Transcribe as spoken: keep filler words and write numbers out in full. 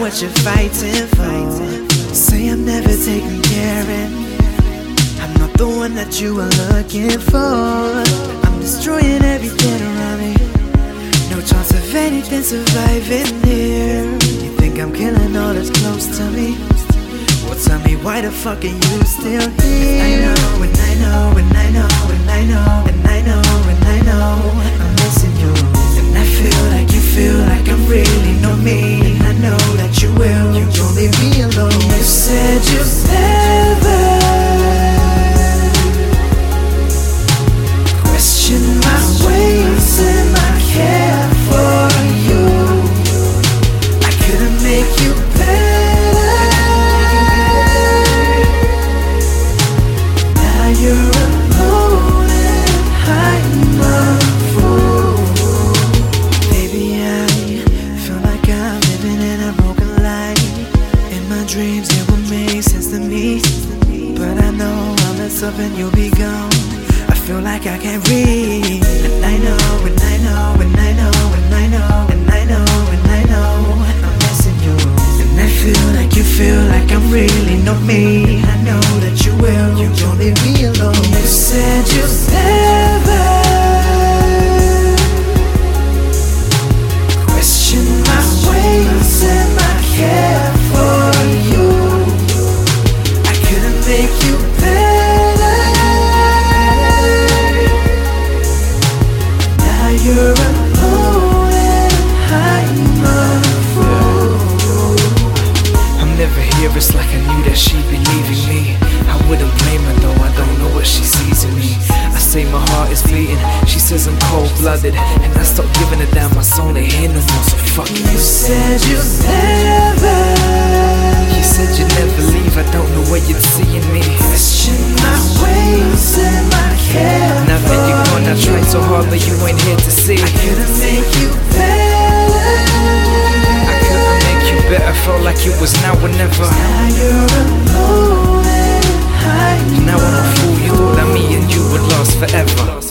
what you're fighting for. Say I'm never taking care of. I'm not the one that you were looking for. I'm destroying everything around me. No chance of anything surviving here. You think I'm killing all that's close to me? Well, tell me why the fuck are you still here? I know, and I know, and I know, and I know, and I know, and I know I'm missing you. And I feel like you feel like I'm really not me. And I know that you will, you won't leave me alone. You said you'd never question my ways and my care for you. I couldn't make you better. Now you're alone and I'm a fool. Baby, I feel like I'm living in a broken life. In my dreams it will make sense to me, but I know I'll mess up and you'll be gone. I feel like I can't breathe. And I know, and I know, and I know, and I know, and I know, and I know I'm missing you. And I feel like you feel like I'm really not me. I know that you will, you won't leave me alone. You said you'd never question my ways and my care for you. I couldn't make you better. You're alone and I'm a fool. I'm never here, it's like I knew that she'd be leaving me. I wouldn't blame her though, I don't know what she sees in me. I say my heart is beating, she says I'm cold-blooded, and I stopped giving a damn, my soul ain't here no more, so fuck you. You said you'd never, you said you'd never leave, I don't know where you'd see in me. Question my ways and my care. Now that you're gone, I tried so hard, but you ain't here to see. I couldn't make you better. I couldn't make you better, felt like it was now or never. Now you're alone and I'm now I'm a fool, you thought that me and you would last forever.